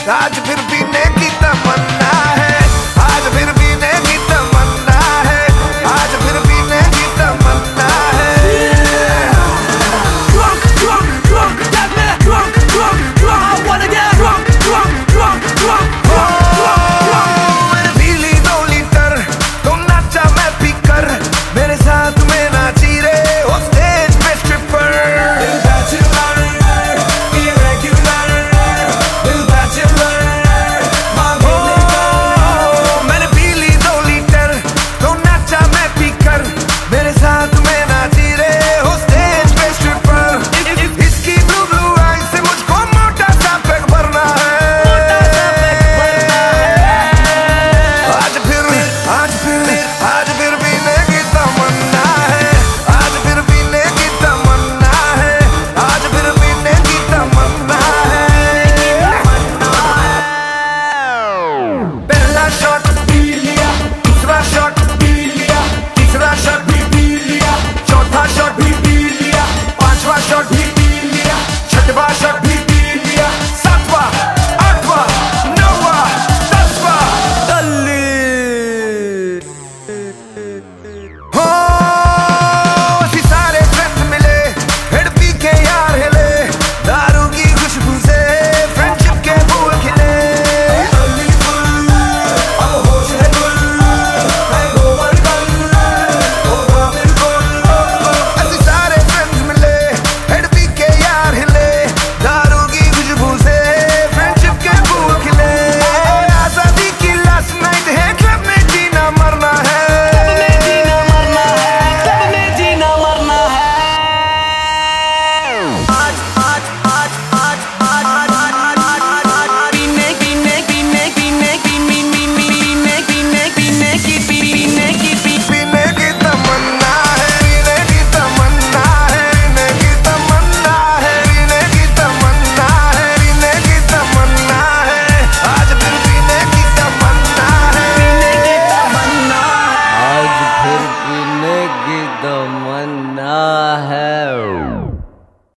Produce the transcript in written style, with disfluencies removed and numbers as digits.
आज फिर पीने की तमन्ना है, आज फिर पीने की तमन्ना है, आज फिर पीने की तमन्ना है। Drunk, drunk, drunk, get me drunk, drunk, drunk. I wanna get drunk, drunk, drunk, drunk, drunk, drunk, drunk. मैंने पी ली 2 लीटर, तो नाचा मैं पीकर, मेरे साथ में नाची रे हो स्टेज पे स्ट्रिपर। मैंने पी ली 2 लीटर, तो नाचा मैं पीकर, मेरे साथ में नाची रे हो स्टेज पे स्ट्रिपर। इसकी ब्लू ब्लू आइज से मुझको मोटा सा पैक भरना है। आज फिर पीने की तमन्ना है, आज फिर पीने की तमन्ना है, आज फिर पीने की तमन्ना है। पहला शॉट पी लिया, दूसरा शॉट पी लिया, तीसरा शॉट भी पी लिया, चौथा शॉट भी पी लिया, पांचवा शॉट भी पी लिया, छठवां शॉट भी पी लिया, सातवां, आठवां, नौवां, 10वां दल्ली। हो सारे फ्रेंड्स मिले, हेड पी के यार हिले, दारू की खुशबू से फ्रेंडशिप के फूल खिले। ऐसे सारे फ्रेंड्स मिले, हेड पी के यार हिले, दारू की खुशबू से फ्रेंडशिप के फूल खिले। आजादी की लास्ट नाइट है, क्लब में जीना मरना है। पीने की तमन्ना है, पीने की तमन्ना है, पीने की तमन्ना है, पीने की तमन्ना है, पीने की तमन्ना है। आज फिर पीने की तमन्ना है, पीने की तमन्ना है। आज फिर पीने की तमन्ना है।